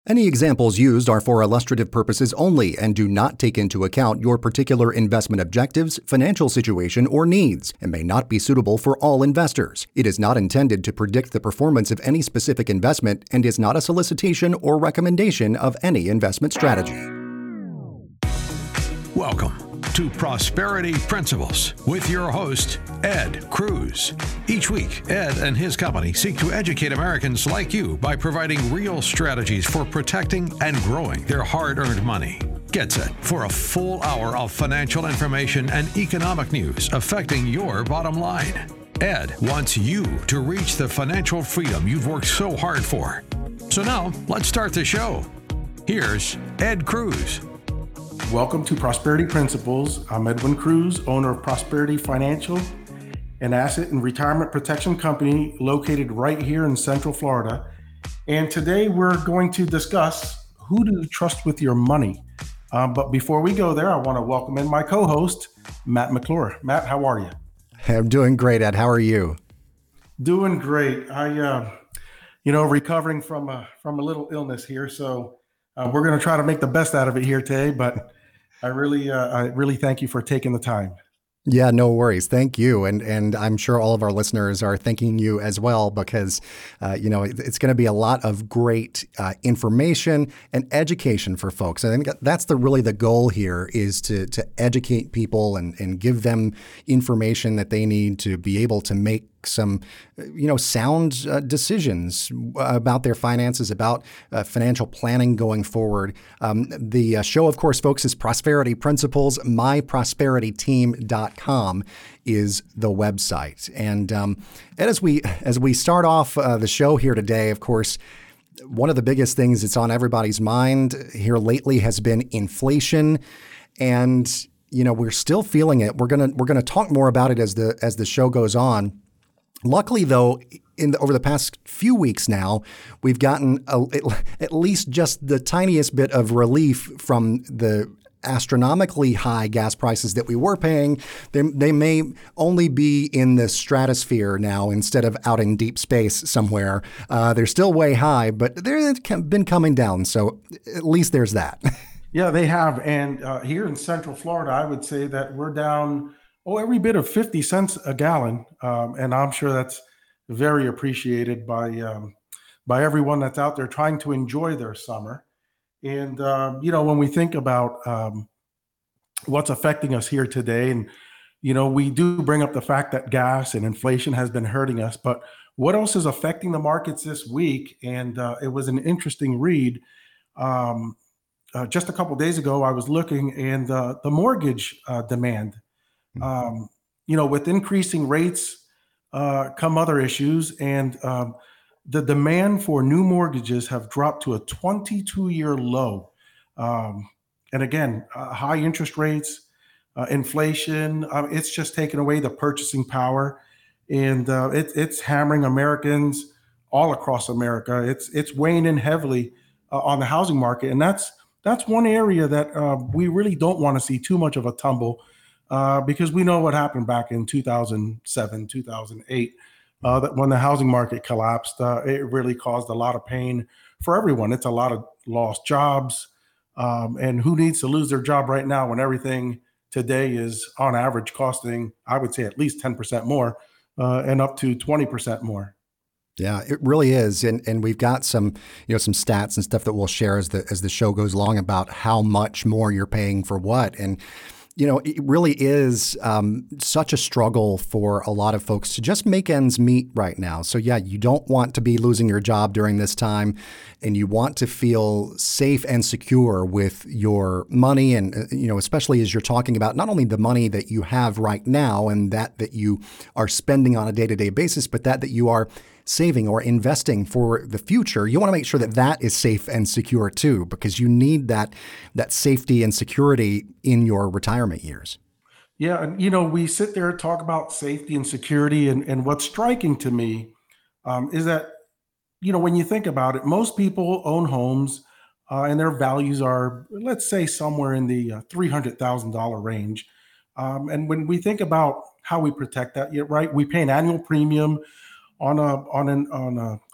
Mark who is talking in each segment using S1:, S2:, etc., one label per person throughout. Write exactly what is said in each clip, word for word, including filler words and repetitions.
S1: Any examples used are for illustrative purposes only and do not take into account your particular investment objectives, financial situation, or needs, and may not be suitable for all investors. It is not intended to predict the performance of any specific investment and is not a solicitation or recommendation of any investment strategy.
S2: Welcome to Prosperity Principles with your host, Ed Cruz. Each week, Ed and his company seek to educate Americans like you by providing real strategies for protecting and growing their hard-earned money. Get set for a full hour of financial information and economic news affecting your bottom line. Ed wants you to reach the financial freedom you've worked so hard for. So now, let's start the show. Here's Ed Cruz.
S3: Welcome to Prosperity Principles. I'm Edwin Cruz, owner of Prosperity Financial, an asset and retirement protection company located right here in Central Florida. And today we're going to discuss who to trust with your money. Um, but before we go there, I want to welcome in my co-host, Matt McClure. Matt, how are you?
S1: I'm doing great, Ed. How are you?
S3: Doing great. I, uh, you know, recovering from a, from a little illness here. So uh, we're going to try to make the best out of it here today. But I really, uh, I really thank you for taking the time.
S1: Yeah, no worries. Thank you. And and I'm sure all of our listeners are thanking you as well because, uh, you know, it's going to be a lot of great uh, information and education for folks. I think that's the really the goal here is to to educate people and, and give them information that they need to be able to make some, you know, sound uh, decisions about their finances, about uh, financial planning going forward. Um, the uh, show, of course, folks, is Prosperity Principles. my prosperity team dot com is the website. And um, and as we as we start off uh, the show here today, of course, one of the biggest things that's on everybody's mind here lately has been inflation, and you know we're still feeling it. We're gonna we're gonna talk more about it as the as the show goes on. Luckily, though, in the, over the past few weeks now, we've gotten a, at least just the tiniest bit of relief from the astronomically high gas prices that we were paying. They, they may only be in the stratosphere now instead of out in deep space somewhere. Uh, they're still way high, but they've been coming down. So at least there's that.
S3: Yeah, they have. And uh, here in Central Florida, I would say that we're down Oh, every bit of fifty cents a gallon. Um, and I'm sure that's very appreciated by um, by everyone that's out there trying to enjoy their summer. And, uh, you know, when we think about um, what's affecting us here today, and, you know, we do bring up the fact that gas and inflation has been hurting us. But what else is affecting the markets this week? And uh, it was an interesting read. Um, uh, just a couple of days ago, I was looking and uh, the mortgage uh, demand. Um, you know, with increasing rates uh, come other issues, and um, the demand for new mortgages have dropped to a twenty-two year low. Um, and again, uh, high interest rates, uh, inflation, uh, it's just taken away the purchasing power, and uh, it, it's hammering Americans all across America. It's it's weighing in heavily uh, on the housing market, and that's that's one area that uh, we really don't want to see too much of a tumble. Uh, because we know what happened back in two thousand seven, two thousand eight, uh, that when the housing market collapsed, uh, it really caused a lot of pain for everyone. It's a lot of lost jobs. Um, and who needs to lose their job right now when everything today is on average costing, I would say, at least ten percent more uh, and up to twenty percent more.
S1: Yeah, it really is. And and we've got some, you know, some stats and stuff that we'll share as the as the show goes along about how much more you're paying for what. And you know, it really is um, such a struggle for a lot of folks to just make ends meet right now. So, yeah, you don't want to be losing your job during this time, and you want to feel safe and secure with your money. And, uh, you know, especially as you're talking about not only the money that you have right now and that that you are spending on a day-to-day basis, but that that you are saving or investing for the future. You want to make sure that that is safe and secure too, because you need that that safety and security in your retirement years.
S3: Yeah, and you know, we sit there and talk about safety and security, and, and what's striking to me um, is that, you know, when you think about it, most people own homes uh, and their values are, let's say, somewhere in the uh, three hundred thousand dollars range. Um, and when we think about how we protect that, yeah, right, we pay an annual premium on a on an on a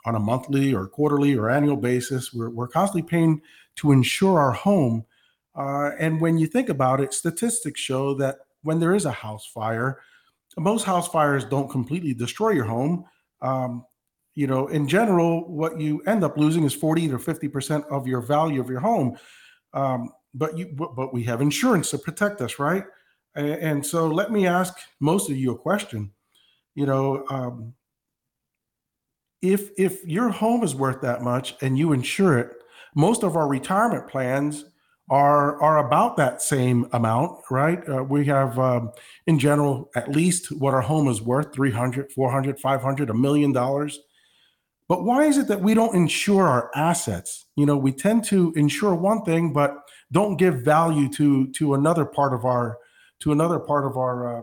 S3: on a monthly or quarterly or annual basis. We're, we're constantly paying to insure our home. Uh, and when you think about it, statistics show that when there is a house fire, most house fires don't completely destroy your home. Um, you know, in general, what you end up losing is forty to fifty percent of your value of your home. Um, but you, but, but we have insurance to protect us, right? And, and so let me ask most of you a question. You know, um, if if your home is worth that much and you insure it, most of our retirement plans are are about that same amount, right? Uh, we have, um, in general, at least what our home is worth, three hundred, four hundred, five hundred, a million dollars. But why is it that we don't insure our assets? You know, we tend to insure one thing, but don't give value to to another part of our to another part of our uh,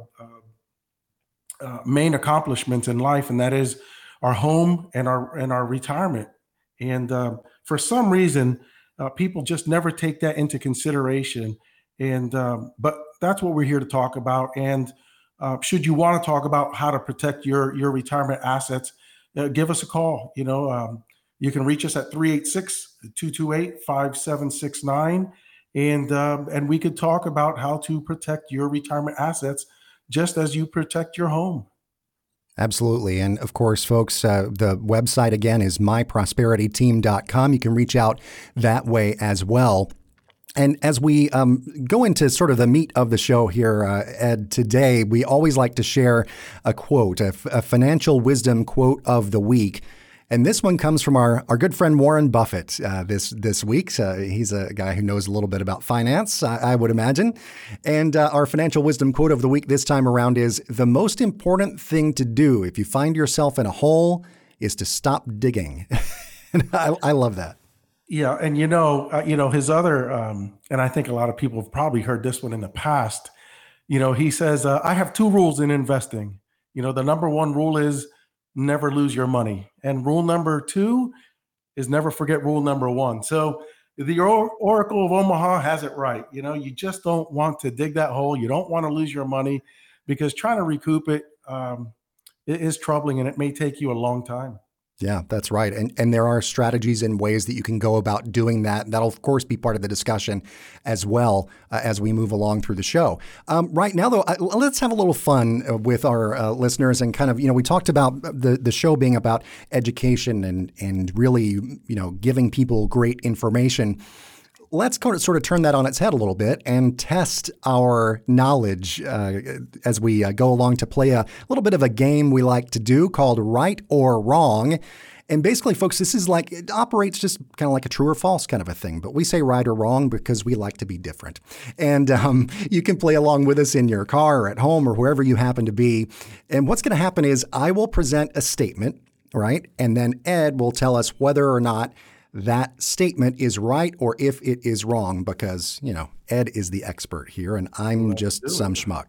S3: uh, uh, main accomplishments in life, and that is our home and our and our retirement. And uh, for some reason, uh, people just never take that into consideration. And um, but that's what we're here to talk about. And uh, should you want to talk about how to protect your your retirement assets, uh, give us a call. You know, um, you can reach us at three eight six, two two eight, five seven six nine, and um, and we could talk about how to protect your retirement assets just as you protect your home.
S1: Absolutely. And of course, folks, uh, the website again is my prosperity team dot com. You can reach out that way as well. And as we um, go into sort of the meat of the show here, uh, Ed, today, we always like to share a quote, a, f- a financial wisdom quote of the week. And this one comes from our, our good friend Warren Buffett uh, this this week. Uh, he's a guy who knows a little bit about finance, I, I would imagine. And uh, our financial wisdom quote of the week this time around is, the most important thing to do if you find yourself in a hole is to stop digging. And I, I love that.
S3: Yeah, and you know, uh, you know his other, um, and I think a lot of people have probably heard this one in the past. You know, he says, uh, "I have two rules in investing. You know, the number one rule is never lose your money, and rule number two is never forget rule number one." So the or- Oracle of Omaha has it right. You know, you just don't want to dig that hole. You don't want to lose your money, because trying to recoup it um, it is troubling, and it may take you a long time.
S1: Yeah, that's right. And and there are strategies and ways that you can go about doing that. That'll, of course, be part of the discussion as well uh, as we move along through the show. Um, right now, though, I, let's have a little fun with our uh, listeners and kind of, you know, we talked about the, the show being about education and, and really, you know, giving people great information. Let's sort of turn that on its head a little bit and test our knowledge uh, as we uh, go along to play a little bit of a game we like to do called Right or Wrong. And basically, folks, this is like, it operates just kind of like a true or false kind of a thing. But we say right or wrong because we like to be different. And um, you can play along with us in your car or at home or wherever you happen to be. And what's going to happen is I will present a statement, right? And then Ed will tell us whether or not that statement is right or if it is wrong, because, you know, Ed is the expert here and I'm just some schmuck.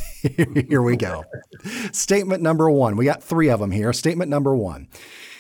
S1: Here we go. Statement number one. We got three of them here. Statement number one.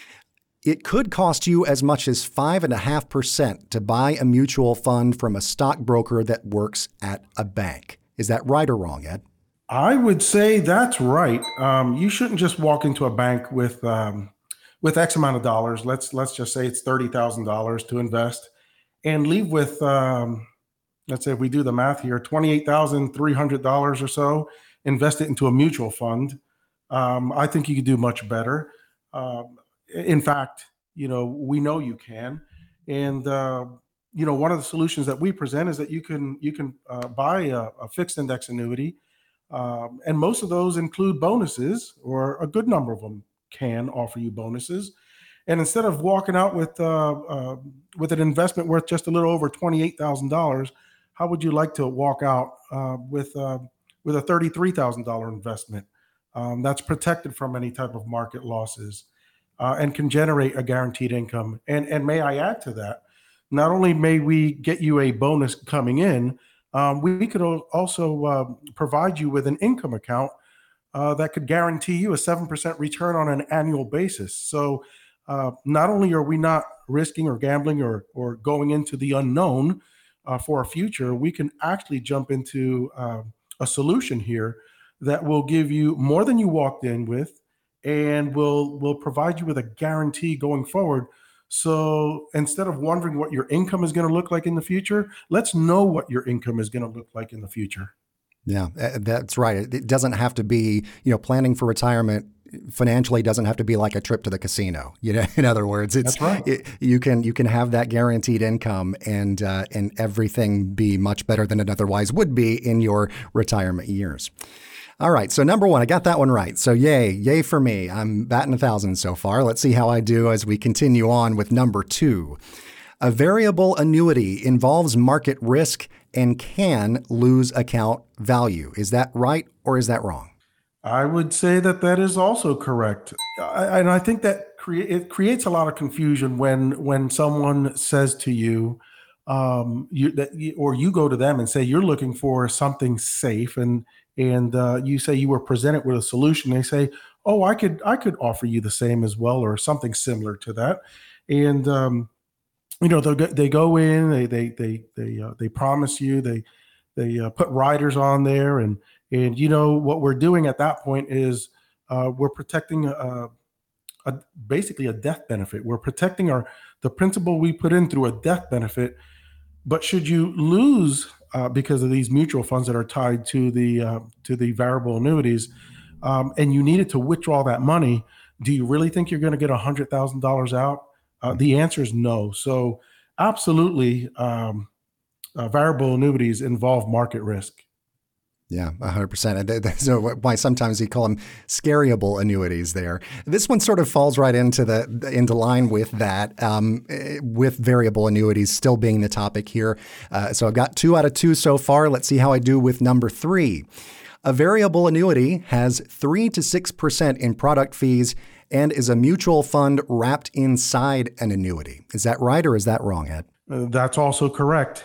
S1: It could cost you as much as five and a half percent to buy a mutual fund from a stockbroker that works at a bank. Is that right or wrong, Ed?
S3: I would say that's right. Um, you shouldn't just walk into a bank with um, with X amount of dollars. Let's let's just say it's thirty thousand dollars to invest, and leave with um, let's say if we do the math here, twenty-eight thousand three hundred dollars or so. Invest it into a mutual fund. Um, I think you could do much better. Um, in fact, you know we know you can, and uh, you know one of the solutions that we present is that you can you can uh, buy a, a fixed index annuity, um, and most of those include bonuses, or a good number of them can offer you bonuses. And instead of walking out with uh, uh, with an investment worth just a little over twenty-eight thousand dollars, how would you like to walk out uh, with uh, with a thirty-three thousand dollars investment um, that's protected from any type of market losses uh, and can generate a guaranteed income? And and may I add to that, not only may we get you a bonus coming in, um, we could also uh, provide you with an income account Uh, that could guarantee you a seven percent return on an annual basis. So uh, not only are we not risking or gambling or, or going into the unknown uh, for our future, we can actually jump into uh, a solution here that will give you more than you walked in with, and we'll we'll provide you with a guarantee going forward. So instead of wondering what your income is going to look like in the future, let's know what your income is going to look like in the future.
S1: Yeah, uh, that's right. It it doesn't have to be, you know, planning for retirement financially doesn't have to be like a trip to the casino. You know, in other words, it's
S3: That's right.
S1: it, you can you can have that guaranteed income and uh, and everything be much better than it otherwise would be in your retirement years. All right, so number one, I got that one right. So yay, yay for me. I'm batting a thousand so far. Let's see how I do as we continue on with number two. A variable annuity involves market risk and can lose account value. Is that right or is that wrong?
S3: I would say that that is also correct. I, and I think that crea- it creates a lot of confusion when when someone says to you, um, you that you, or you go to them and say you're looking for something safe, and and uh, you say you were presented with a solution. They say, "Oh, I could I could offer you the same as well, or something similar to that," and um, you know, they go, they go in, they they they they uh, they promise you, they they uh, put riders on there, and and you know what we're doing at that point is uh, we're protecting a, a basically a death benefit. We're protecting our the principal we put in through a death benefit. But should you lose uh, because of these mutual funds that are tied to the uh, to the variable annuities, um, and you needed to withdraw that money, do you really think you're going to get a hundred thousand dollars out? Uh, the answer is no. So absolutely, um, uh, variable annuities involve market risk.
S1: Yeah, one hundred percent. So why sometimes you call them scariable annuities there. This one sort of falls right into the into line with that, um, with variable annuities still being the topic here. Uh, so I've got two out of two so far. Let's see how I do with number three. A variable annuity has three to six percent in product fees and is a mutual fund wrapped inside an annuity. Is that right or is that wrong, Ed?
S3: Uh, that's also correct.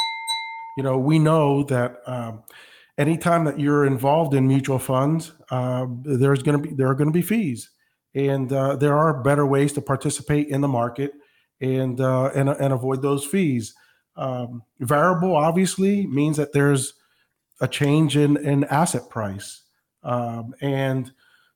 S3: You know, we know that um, anytime that you're involved in mutual funds, uh, there's going to be there are going to be fees, and uh, there are better ways to participate in the market and uh, and and avoid those fees. Um, variable obviously means that there's a change in in asset price, um, and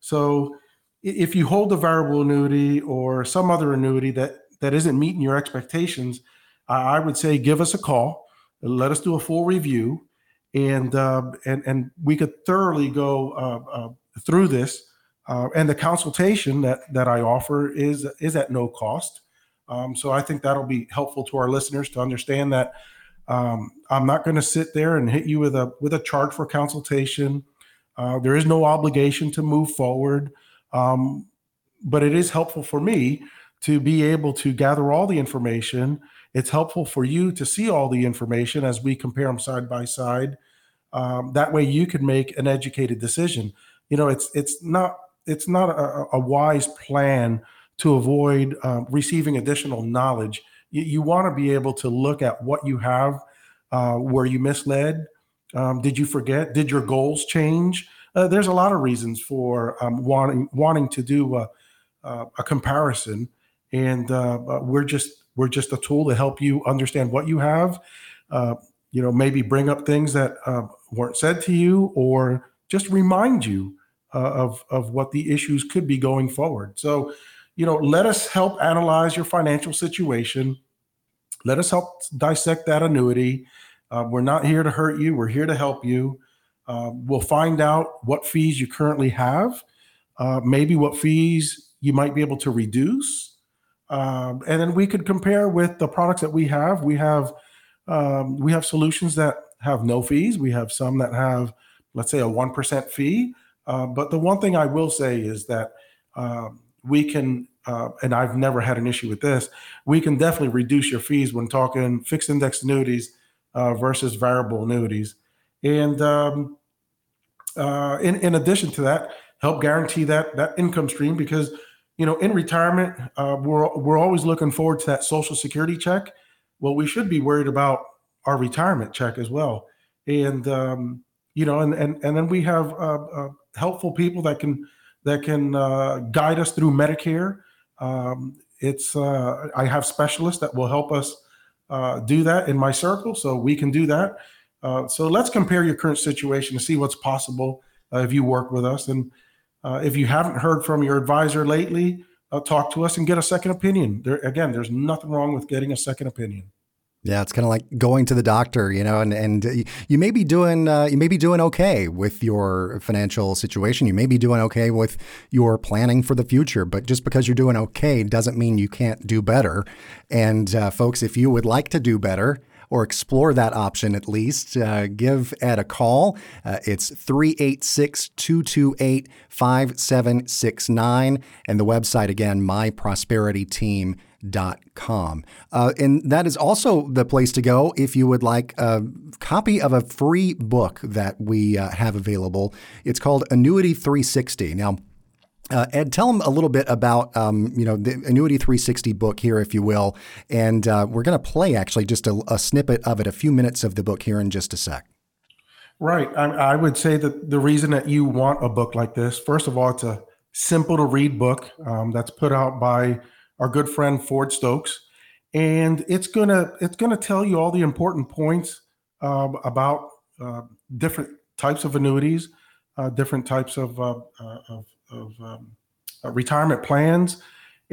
S3: so if you hold a variable annuity or some other annuity that that isn't meeting your expectations, I would say give us a call, let us do a full review, and uh, and and we could thoroughly go uh, uh, through this. Uh, and the consultation that that I offer is is at no cost. Um, so I think that'll be helpful to our listeners to understand that um, I'm not going to sit there and hit you with a with a charge for consultation. Uh, there is no obligation to move forward, um, but it is helpful for me to be able to gather all the information. It's helpful for you to see all the information as we compare them side by side. Um, that way you can make an educated decision. You know, it's it's not it's not a, a wise plan to avoid uh, receiving additional knowledge. You, you want to be able to look at what you have. Uh, were you misled? Um, did you forget? Did your goals change? Uh, there's a lot of reasons for um, wanting wanting to do a, a, a comparison, and uh, we're just we're just a tool to help you understand what you have. Uh, you know, maybe bring up things that uh, weren't said to you, or just remind you uh, of of what the issues could be going forward. So, you know, let us help analyze your financial situation. Let us help dissect that annuity. Uh, we're not here to hurt you. We're here to help you. Uh, we'll find out what fees you currently have, uh, maybe what fees you might be able to reduce. Um, and then we could compare with the products that we have. We have um, we have solutions that have no fees. We have some that have, let's say, a one percent fee. Uh, but the one thing I will say is that uh, we can, uh, and I've never had an issue with this, we can definitely reduce your fees when talking fixed index annuities uh, versus variable annuities. And um, uh, in, in addition to that, help guarantee that that income stream, because, you know, in retirement, uh, we're we're always looking forward to that Social Security check. Well, we should be worried about our retirement check as well. And um, you know, and and and then we have uh, uh, helpful people that can that can uh, guide us through Medicare. Um, it's uh, I have specialists that will help us uh, do that in my circle, so we can do that. Uh, so let's compare your current situation to see what's possible uh, if you work with us. And Uh, if you haven't heard from your advisor lately, uh, talk to us and get a second opinion. There, again, there's nothing wrong with getting a second opinion.
S1: Yeah, it's kind of like going to the doctor, you know, and, and you may be doing uh, you may be doing okay with your financial situation. You may be doing okay with your planning for the future, but just because you're doing okay doesn't mean you can't do better. And uh, folks, if you would like to do better or explore that option at least, uh, give Ed a call. Uh, it's three eight six, two two eight, five seven six nine. And the website again, my prosperity team dot com. Uh, and that is also the place to go if you would like a copy of a free book that we uh, have available. It's called Annuity three sixty. Now, Uh, Ed, tell them a little bit about, um, you know, the Annuity three sixty book here, if you will. And uh, we're going to play actually just a, a snippet of it, a few minutes of the book here in just a sec.
S3: Right. I, I would say that the reason that you want a book like this, first of all, it's a simple to read book um, that's put out by our good friend Ford Stokes. And it's going to it's gonna tell you all the important points uh, about uh, different types of annuities, uh, different types of, uh, uh, of of um, uh, retirement plans.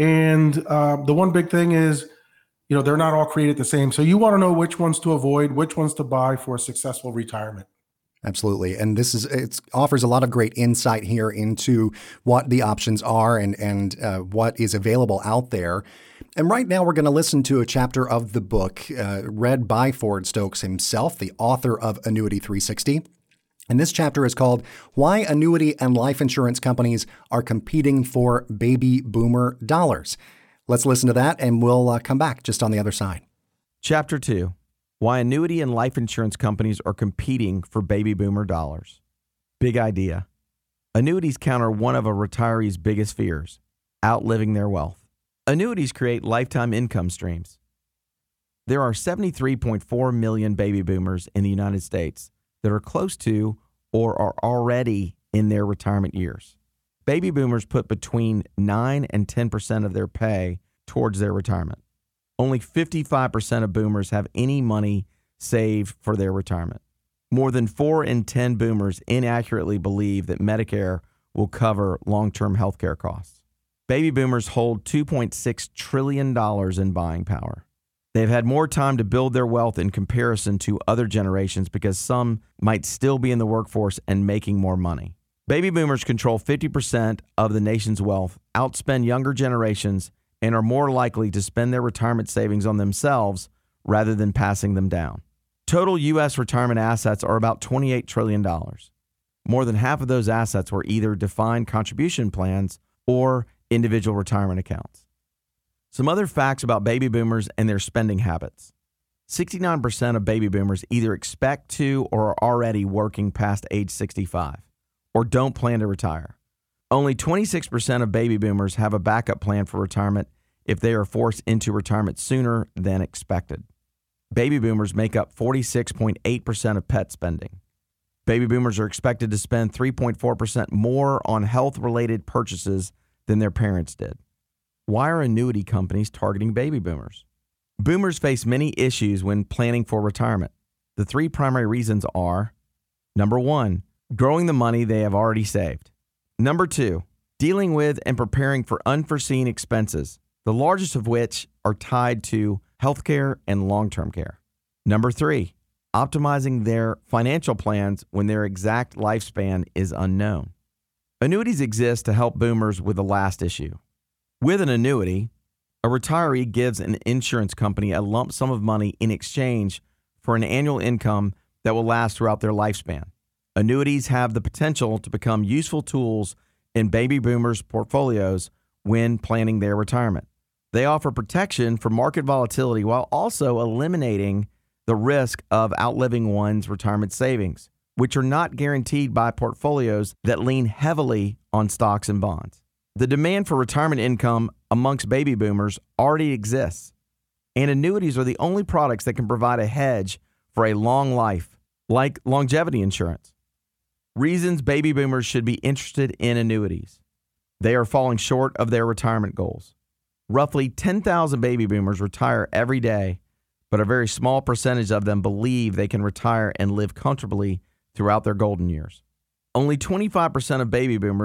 S3: And uh, the one big thing is, you know, they're not all created the same. So you want to know which ones to avoid, which ones to buy for a successful retirement.
S1: Absolutely. And this is, it offers a lot of great insight here into what the options are and, and uh, what is available out there. And right now we're going to listen to a chapter of the book uh, read by Ford Stokes himself, the author of Annuity three sixty. And this chapter is called Why Annuity and Life Insurance Companies Are Competing for Baby Boomer Dollars. Let's listen to that and we'll uh, come back just on the other side.
S4: Chapter two, Why Annuity and Life Insurance Companies Are Competing for Baby Boomer Dollars. Big idea. Annuities counter one of a retiree's biggest fears, outliving their wealth. Annuities create lifetime income streams. There are seventy-three point four million baby boomers in the United States that are close to or are already in their retirement years. Baby boomers put between nine and ten percent of their pay towards their retirement. Only fifty-five percent of boomers have any money saved for their retirement. More than four in ten boomers inaccurately believe that Medicare will cover long-term health care costs. Baby boomers hold two point six trillion dollars in buying power. They've had more time to build their wealth in comparison to other generations because some might still be in the workforce and making more money. Baby boomers control fifty percent of the nation's wealth, outspend younger generations, and are more likely to spend their retirement savings on themselves rather than passing them down. Total U S retirement assets are about twenty-eight trillion dollars. More than half of those assets were either defined contribution plans or individual retirement accounts. Some other facts about baby boomers and their spending habits. sixty-nine percent of baby boomers either expect to or are already working past age sixty-five or don't plan to retire. Only twenty-six percent of baby boomers have a backup plan for retirement if they are forced into retirement sooner than expected. Baby boomers make up forty-six point eight percent of pet spending. Baby boomers are expected to spend three point four percent more on health-related purchases than their parents did. Why are annuity companies targeting baby boomers? Boomers face many issues when planning for retirement. The three primary reasons are, number one, growing the money they have already saved. Number two, dealing with and preparing for unforeseen expenses, the largest of which are tied to healthcare and long-term care. Number three, optimizing their financial plans when their exact lifespan is unknown. Annuities exist to help boomers with the last issue. With an annuity, a retiree gives an insurance company a lump sum of money in exchange for an annual income that will last throughout their lifespan. Annuities have the potential to become useful tools in baby boomers' portfolios when planning their retirement. They offer protection from market volatility while also eliminating the risk of outliving one's retirement savings, which are not guaranteed by portfolios that lean heavily on stocks and bonds. The demand for retirement income amongst baby boomers already exists, and annuities are the only products that can provide a hedge for a long life, like longevity insurance. Reasons baby boomers should be interested in annuities. They are falling short of their retirement goals. Roughly ten thousand baby boomers retire every day, but a very small percentage of them believe they can retire and live comfortably throughout their golden years. Only twenty-five percent of baby boomers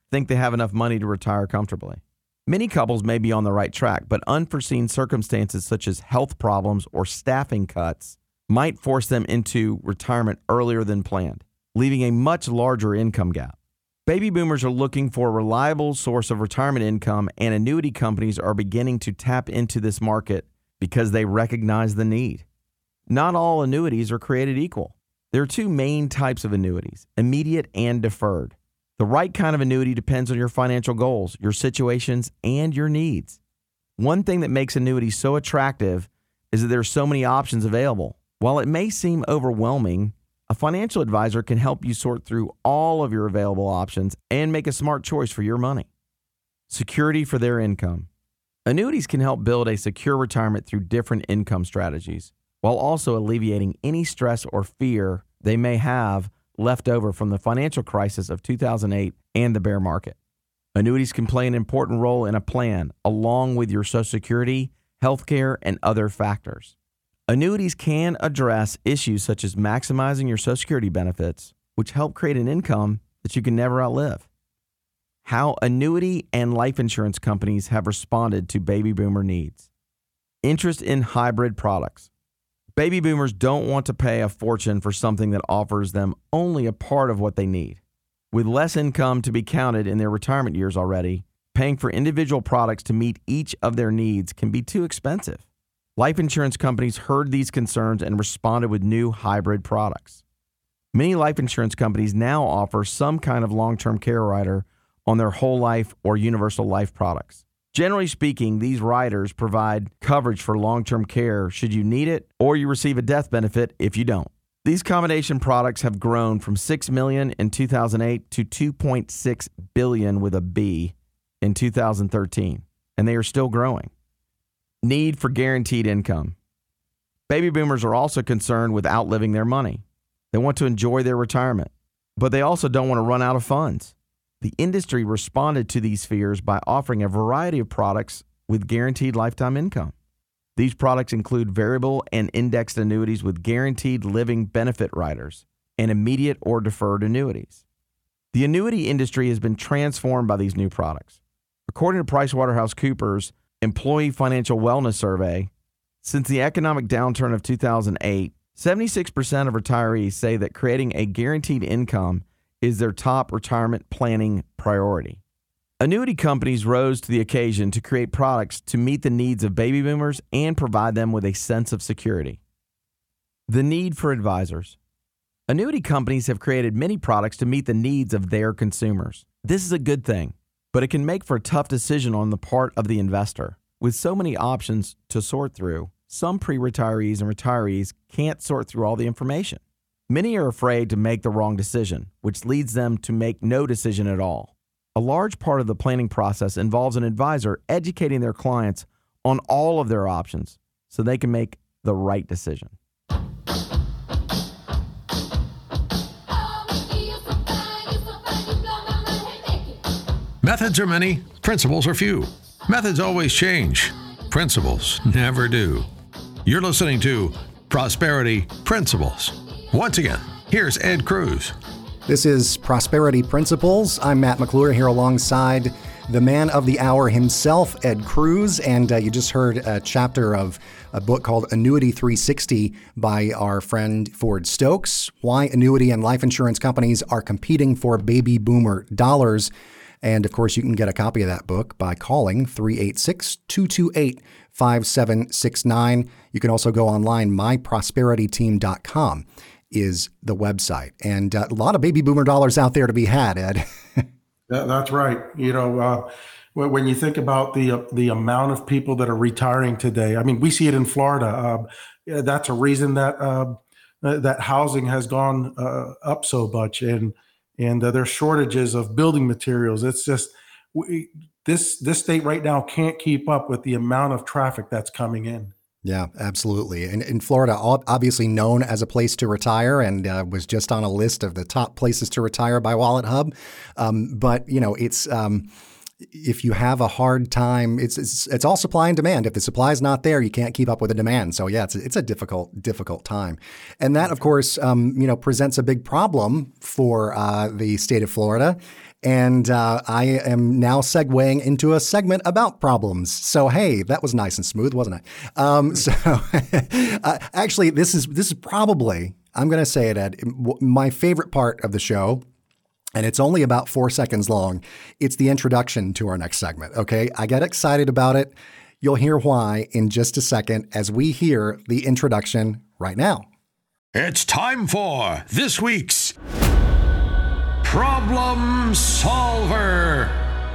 S4: think they have enough money to retire comfortably. Many couples may be on the right track, but unforeseen circumstances such as health problems or staffing cuts might force them into retirement earlier than planned, leaving a much larger income gap. Baby boomers are looking for a reliable source of retirement income, and annuity companies are beginning to tap into this market because they recognize the need. Not all annuities are created equal. There are two main types of annuities, immediate and deferred. The right kind of annuity depends on your financial goals, your situations, and your needs. One thing that makes annuities so attractive is that there are so many options available. While it may seem overwhelming, a financial advisor can help you sort through all of your available options and make a smart choice for your money. Security for their income. Annuities can help build a secure retirement through different income strategies, while also alleviating any stress or fear they may have left over from the financial crisis of two thousand eight and the bear market. Annuities can play an important role in a plan, along with your Social Security, healthcare, and other factors. Annuities can address issues such as maximizing your Social Security benefits, which help create an income that you can never outlive. How annuity and life insurance companies have responded to baby boomer needs. Interest in hybrid products. Baby boomers don't want to pay a fortune for something that offers them only a part of what they need. With less income to be counted in their retirement years already, paying for individual products to meet each of their needs can be too expensive. Life insurance companies heard these concerns and responded with new hybrid products. Many life insurance companies now offer some kind of long-term care rider on their whole life or universal life products. Generally speaking, these riders provide coverage for long-term care should you need it, or you receive a death benefit if you don't. These combination products have grown from six million dollars in two thousand eight to two point six billion dollars with a B in two thousand thirteen, and they are still growing. Need for guaranteed income. Baby boomers are also concerned with outliving their money. They want to enjoy their retirement, but they also don't want to run out of funds. The industry responded to these fears by offering a variety of products with guaranteed lifetime income. These products include variable and indexed annuities with guaranteed living benefit riders and immediate or deferred annuities. The annuity industry has been transformed by these new products. According to PricewaterhouseCoopers' Employee Financial Wellness Survey, since the economic downturn of two thousand eight, seventy-six percent of retirees say that creating a guaranteed income is their top retirement planning priority. Annuity companies rose to the occasion to create products to meet the needs of baby boomers and provide them with a sense of security. The need for advisors. Annuity companies have created many products to meet the needs of their consumers. This is a good thing, but it can make for a tough decision on the part of the investor. With so many options to sort through, some pre-retirees and retirees can't sort through all the information. Many are afraid to make the wrong decision, which leads them to make no decision at all. A large part of the planning process involves an advisor educating their clients on all of their options so they can make the right decision.
S2: Methods are many, principles are few. Methods always change, principles never do. You're listening to Prosperity Principles. Once again, here's Ed Cruz.
S1: This is Prosperity Principles. I'm Matt McClure here alongside the man of the hour himself, Ed Cruz. And uh, you just heard a chapter of a book called Annuity three sixty by our friend Ford Stokes, Why Annuity and Life Insurance Companies Are Competing for Baby Boomer Dollars. And of course, you can get a copy of that book by calling three eight six, two two eight, five seven six nine. You can also go online, my prosperity team dot com is the website. And uh, a lot of baby boomer dollars out there to be had, Ed.
S3: That, that's right. You know, uh, when, when you think about the uh, the amount of people that are retiring today, I mean, we see it in Florida. Uh, yeah, that's a reason that uh, that housing has gone uh, up so much, and and uh, there's shortages of building materials. It's just we, this this state right now can't keep up with the amount of traffic that's coming in.
S1: Yeah, absolutely. And in Florida, obviously known as a place to retire, and uh, was just on a list of the top places to retire by WalletHub. Um, but, you know, it's um, if you have a hard time, it's, it's it's all supply and demand. If the supply is not there, you can't keep up with the demand. So yeah, it's a, it's a difficult difficult time, and that of course um, you know presents a big problem for uh, the state of Florida. And uh, I am now segueing into a segment about problems. So hey, that was nice and smooth, wasn't it? Um, so uh, actually, this is this is probably, I'm going to say it, Ed, my favorite part of the show. And it's only about four seconds long. It's the introduction to our next segment, okay? I get excited about it. You'll hear why in just a second as we hear the introduction right now.
S2: It's time for this week's Problem Solver.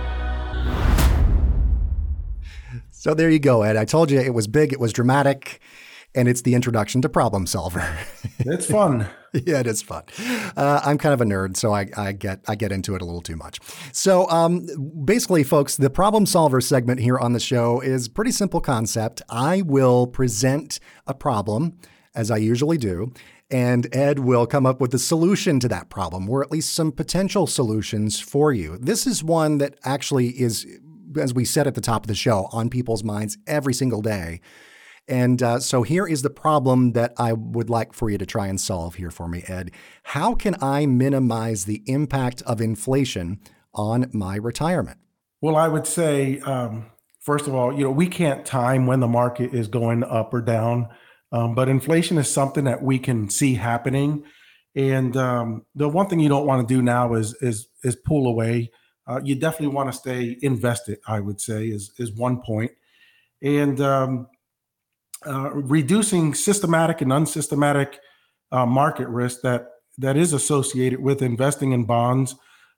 S1: So there you go, Ed. I told you it was big, it was dramatic, and it's the introduction to Problem Solver.
S3: It's fun.
S1: Yeah, it is fun. Uh, I'm kind of a nerd, so I, I get I get into it a little too much. So um, basically, folks, the Problem Solver segment here on the show is a pretty simple concept. I will present a problem, as I usually do, and Ed will come up with a solution to that problem, or at least some potential solutions for you. This is one that actually is, as we said at the top of the show, on people's minds every single day. And uh, so here is the problem that I would like for you to try and solve here for me, Ed. How can I minimize the impact of inflation on my retirement?
S3: Well, I would say, um, first of all, you know, we can't time when the market is going up or down, um, but inflation is something that we can see happening. And um, the one thing you don't want to do now is is is pull away. Uh, you definitely want to stay invested, I would say, is is one point. And um, Uh, reducing systematic and unsystematic uh, market risk that that is associated with investing in bonds.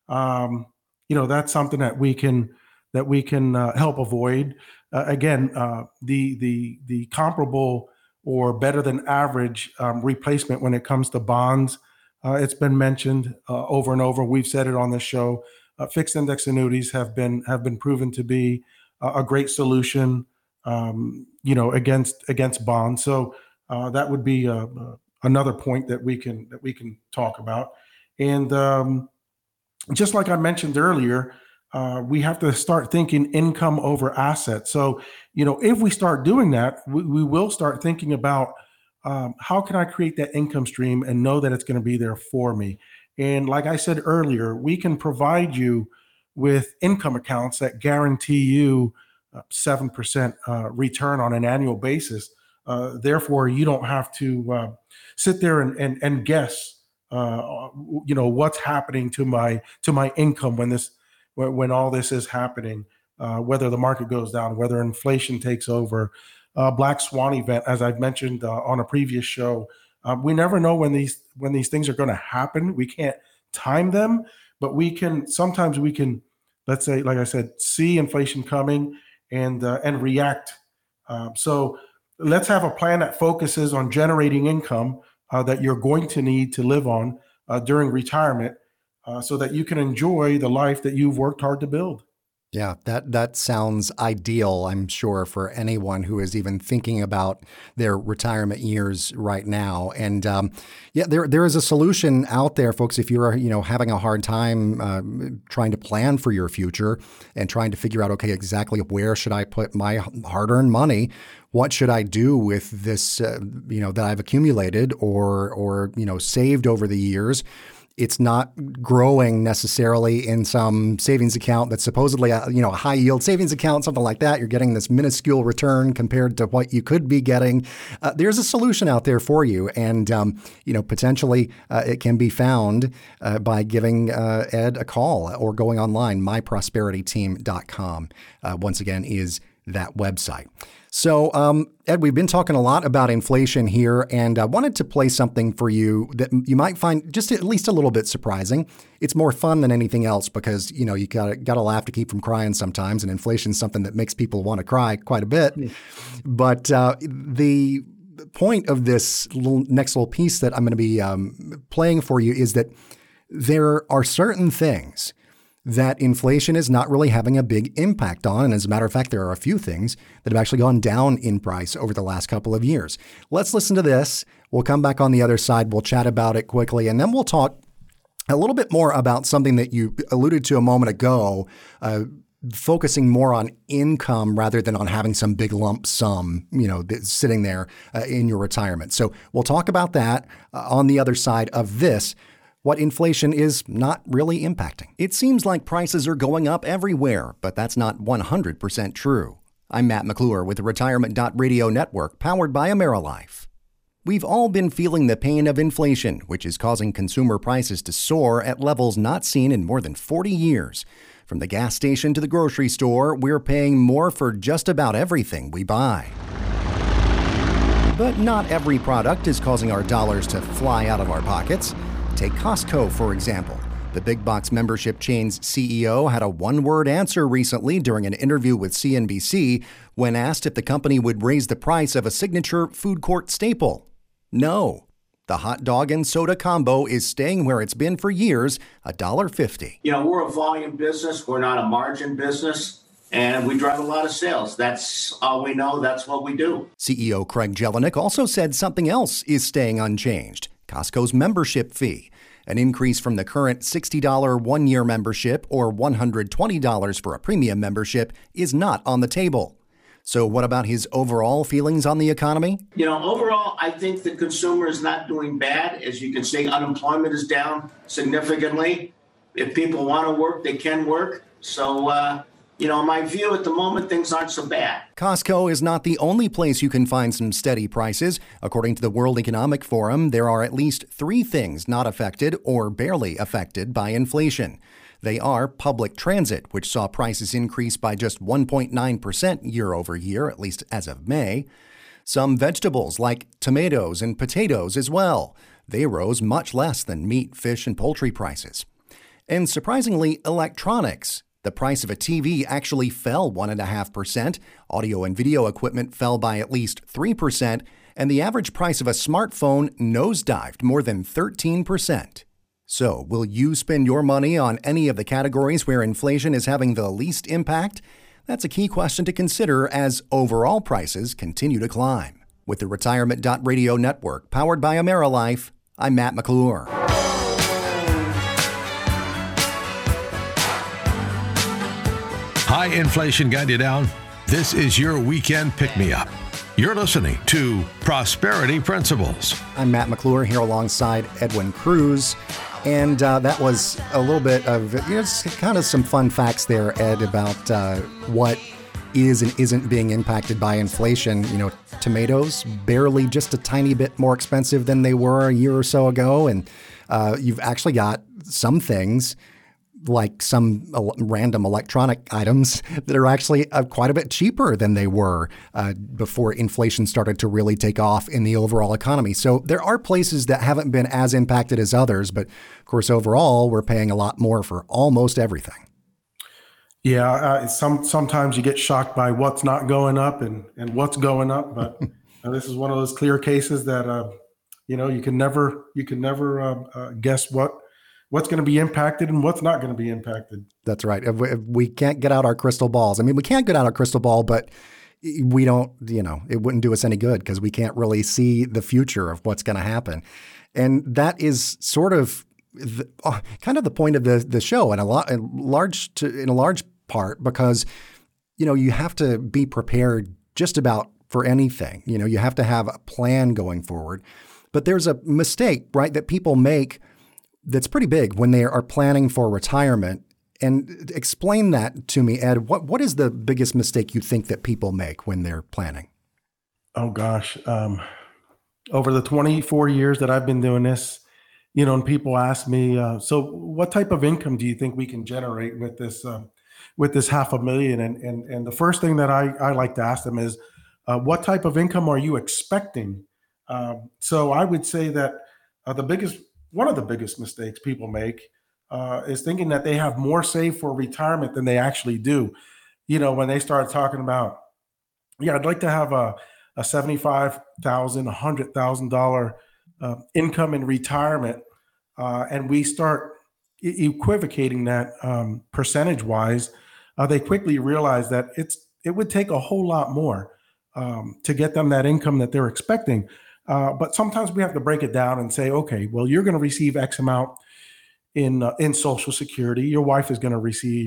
S3: Um, you know, that's something that we can that we can uh, help avoid. Uh, again, uh, the the the comparable or better than average um, replacement when it comes to bonds. Uh, it's been mentioned uh, over and over. We've said it on this show. Uh, fixed index annuities have been have been proven to be a, a great solution. Um, you know, against against bonds. So uh, that would be uh, uh, another point that we can that we can talk about. And um, just like I mentioned earlier, uh, we have to start thinking income over assets. So, you know, if we start doing that, we, we will start thinking about um, how can I create that income stream and know that it's going to be there for me. And like I said earlier, we can provide you with income accounts that guarantee you seven percent uh, return on an annual basis. Uh, therefore, you don't have to uh, sit there and and, and guess, uh, you know, what's happening to my to my income when this when, when all this is happening. Uh, whether the market goes down, whether inflation takes over, uh, black swan event, as I've mentioned uh, on a previous show. Uh, we never know when these when these things are going to happen. We can't time them, but we can. Sometimes we can, let's say, like I said, see inflation coming and uh, and react. Uh, so let's have a plan that focuses on generating income uh, that you're going to need to live on uh, during retirement uh, so that you can enjoy the life that you've worked hard to build.
S1: Yeah, that that sounds ideal, I'm sure, for anyone who is even thinking about their retirement years right now. And um, yeah, there there is a solution out there, folks. If you're you know having a hard time uh, trying to plan for your future and trying to figure out, okay, exactly where should I put my hard-earned money? What should I do with this, uh, you know, that I've accumulated or or you know saved over the years? It's not growing necessarily in some savings account that's supposedly a, you know, a high yield savings account, something like that. You're getting this minuscule return compared to what you could be getting. Uh, there's a solution out there for you. And, um, you know, potentially uh, it can be found uh, by giving uh, Ed a call or going online. my prosperity team dot com, uh, once again, is that website. So, um, Ed, we've been talking a lot about inflation here, and I wanted to play something for you that you might find just at least a little bit surprising. It's more fun than anything else because, you know, you got got to laugh to keep from crying sometimes, and inflation's something that makes people want to cry quite a bit. Yeah. But uh, the point of this little, next little piece that I'm going to be um, playing for you is that there are certain things that inflation is not really having a big impact on. And as a matter of fact, there are a few things that have actually gone down in price over the last couple of years. Let's listen to this. We'll come back on the other side. We'll chat about it quickly, and then we'll talk a little bit more about something that you alluded to a moment ago, uh, focusing more on income rather than on having some big lump sum, you know, that's sitting there uh, in your retirement. So we'll talk about that uh, on the other side of this, what inflation is not really impacting. It seems like prices are going up everywhere, but that's not one hundred percent true. I'm Matt McClure with the Retirement dot Radio Network, powered by AmeriLife. We've all been feeling the pain of inflation, which is causing consumer prices to soar at levels not seen in more than forty years. From the gas station to the grocery store, we're paying more for just about everything we buy. But not every product is causing our dollars to fly out of our pockets. Take Costco, for example. The big box membership chain's C E O had a one-word answer recently during an interview with C N B C when asked if the company would raise the price of a signature food court staple. No. The hot dog and soda combo is staying where it's been for years, one dollar fifty.
S5: You know, we're a volume business. We're not a margin business, and we drive a lot of sales. That's all we know. That's what we do.
S1: C E O Craig Jelinek also said something else is staying unchanged: Costco's membership fee. An increase from the current sixty dollars one-year membership or one hundred twenty dollars for a premium membership is not on the table. So what about his overall feelings on the economy?
S5: You know, overall, I think the consumer is not doing bad. As you can see, unemployment is down significantly. If people want to work, they can work. So, uh, you know, my view at the moment, things aren't so bad.
S1: Costco is not the only place you can find some steady prices. According to the World Economic Forum, there are at least three things not affected or barely affected by inflation. They are public transit, which saw prices increase by just one point nine percent year over year, at least as of May. Some vegetables like tomatoes and potatoes as well. They rose much less than meat, fish, and poultry prices. And surprisingly, electronics. The price of a T V actually fell one point five percent. Audio and video equipment fell by at least three percent. And the average price of a smartphone nosedived more than thirteen percent. So, will you spend your money on any of the categories where inflation is having the least impact? That's a key question to consider as overall prices continue to climb. With the Retirement dot Radio Network, powered by AmeriLife, I'm Matt McClure.
S2: High inflation got you down? This is your weekend pick-me-up. You're listening to Prosperity Principles.
S1: I'm Matt McClure here alongside Edwin Cruz. And uh, that was a little bit of, you know, kind of some fun facts there, Ed, about uh, what is and isn't being impacted by inflation. You know, tomatoes, barely just a tiny bit more expensive than they were a year or so ago. And uh, you've actually got some things like some el- random electronic items that are actually uh, quite a bit cheaper than they were uh, before inflation started to really take off in the overall economy. So there are places that haven't been as impacted as others, but of course, overall, we're paying a lot more for almost everything.
S3: Yeah, uh, some sometimes you get shocked by what's not going up and, and what's going up, but uh, this is one of those clear cases that uh, you know you can never you can never uh, uh, guess what. what's going to be impacted and what's not going to be impacted.
S1: That's right. If we, if we can't get out our crystal balls. I mean, we can't get out our crystal ball, but we don't, you know, it wouldn't do us any good because we can't really see the future of what's going to happen. And that is sort of the, uh, kind of the point of the the show in a lot, in large to, in a large part, because, you know, you have to be prepared just about for anything. You know, you have to have a plan going forward. But there's a mistake, right, that people make that's pretty big when they are planning for retirement. And explain that to me, Ed. What what is the biggest mistake you think that people make when they're planning?
S3: Oh, gosh. Um, over the twenty-four years that I've been doing this, you know, and people ask me, uh, so what type of income do you think we can generate with this uh, with this half a million? And, and, and the first thing that I, I like to ask them is, uh, what type of income are you expecting? Um, so I would say that uh, the biggest One of the biggest mistakes people make uh, is thinking that they have more saved for retirement than they actually do. You know, when they start talking about, yeah, I'd like to have a, a seventy-five thousand dollars, one hundred thousand dollars uh, income in retirement, uh, and we start e- equivocating that um, percentage-wise, uh, they quickly realize that it's it would take a whole lot more um, to get them that income that they're expecting. Uh, but sometimes we have to break it down and say, okay, well, you're going to receive X amount in uh, in Social Security. Your wife is going to receive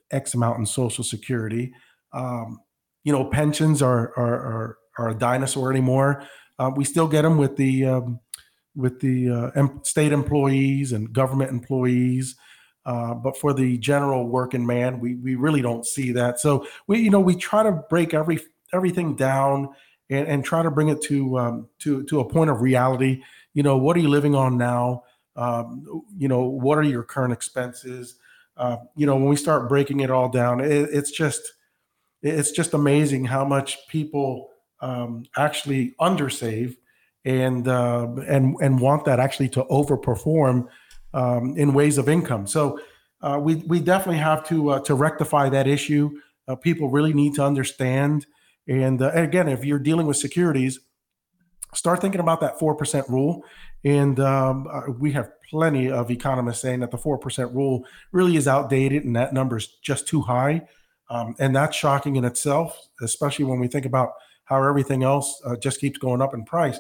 S3: X amount in Social Security. Um, you know, pensions are are are, are a dinosaur anymore. Uh, we still get them with the um, with the uh, em- state employees and government employees, uh, but for the general working man, we we really don't see that. So we you know we try to break every everything down and, and try to bring it to um, to to a point of reality. You know, what are you living on now? Um, you know, what are your current expenses? Uh, you know, when we start breaking it all down, it, it's just it's just amazing how much people um, actually undersave and uh, and and want that actually to overperform um, in ways of income. So uh, we we definitely have to uh, to rectify that issue. Uh, people really need to understand. And uh, again, if you're dealing with securities, start thinking about that four percent rule. And um, uh, we have plenty of economists saying that the four percent rule really is outdated and that number is just too high. Um, and that's shocking in itself, especially when we think about how everything else uh, just keeps going up in price.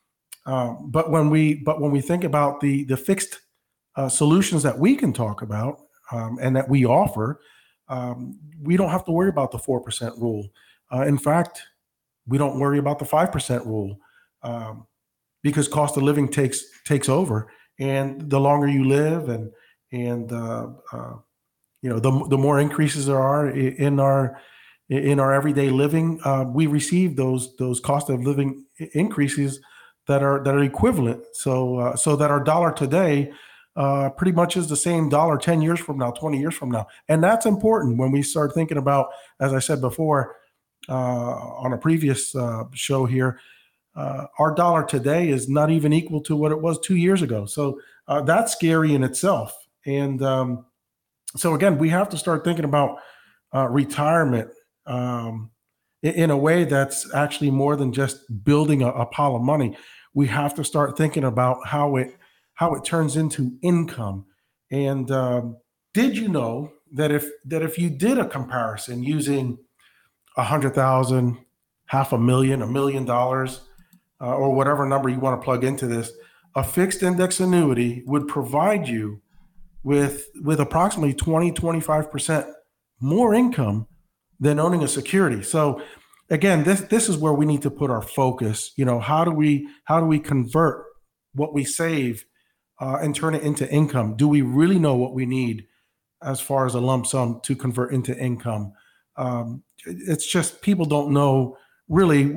S3: Um, but when we but when we think about the the fixed uh, solutions that we can talk about um, and that we offer, um, we don't have to worry about the four percent rule. Uh, in fact, we don't worry about the five percent rule um, because cost of living takes takes over, and the longer you live, and and uh, uh, you know the the more increases there are in our in our everyday living, uh, we receive those those cost of living increases that are that are equivalent. So uh, so that our dollar today uh, pretty much is the same dollar ten years from now, twenty years from now, and that's important when we start thinking about, as I said before. Uh, on a previous uh, show here, uh, our dollar today is not even equal to what it was two years ago. So uh, that's scary in itself. And um, so again, we have to start thinking about uh, retirement um, in, in a way that's actually more than just building a, a pile of money. We have to start thinking about how it how it turns into income. And um, did you know that if that if you did a comparison using a hundred thousand, half a million, a million dollars, uh, or whatever number you want to plug into this, a fixed index annuity would provide you with with approximately twenty, twenty-five percent more income than owning a security. So again, this this is where we need to put our focus. You know, how do we how do we convert what we save uh, and turn it into income? Do we really know what we need as far as a lump sum to convert into income? Um, it's just people don't know really,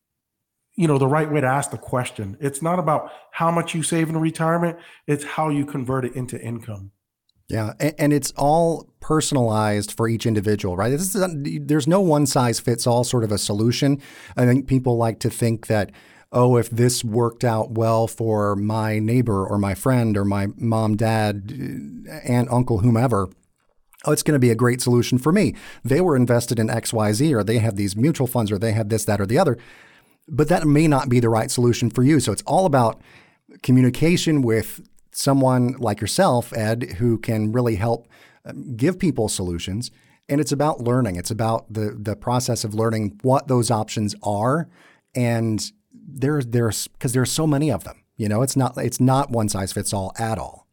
S3: you know, the right way to ask the question. It's not about how much you save in retirement. It's how you convert it into income.
S1: Yeah, and, and it's all personalized for each individual, right? This is, there's no one size fits all sort of a solution. I think people like to think that, oh, if this worked out well for my neighbor or my friend or my mom, dad, aunt, uncle, whomever, oh, it's going to be a great solution for me. They were invested in X Y Z, or they have these mutual funds, or they have this, that, or the other. But that may not be the right solution for you. So it's all about communication with someone like yourself, Ed, who can really help give people solutions. And it's about learning. It's about the the process of learning what those options are. And there's there's because there's so many of them. You know, it's not it's not one size fits all at all.